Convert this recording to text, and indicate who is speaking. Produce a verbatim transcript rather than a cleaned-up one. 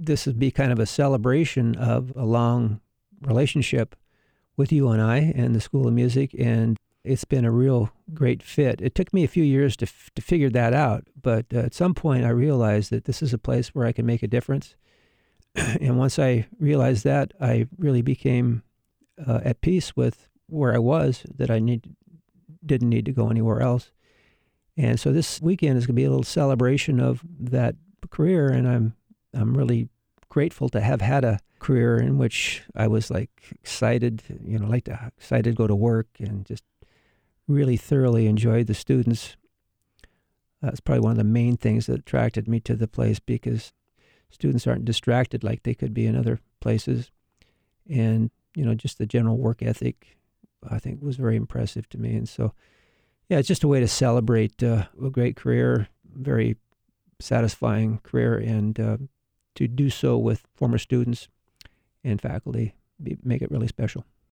Speaker 1: this would be kind of a celebration of a long relationship with U N I and the School of Music, and it's been a real great fit. It took me a few years to f- to figure that out, but uh, at some point I realized that this is a place where I can make a difference. And once I realized that, I really became uh, at peace with where I was, that I need, didn't need to go anywhere else. And so this weekend is going to be a little celebration of that career, and I'm I'm really grateful to have had a career in which I was like excited, you know, like to, excited to go to work and just really thoroughly enjoyed the students. That's probably one of the main things that attracted me to the place, because students aren't distracted like they could be in other places. And, you know, just the general work ethic, I think, was very impressive to me. And so, yeah, it's just a way to celebrate uh, a great career, very satisfying career, and uh, to do so with former students and faculty, be, make it really special.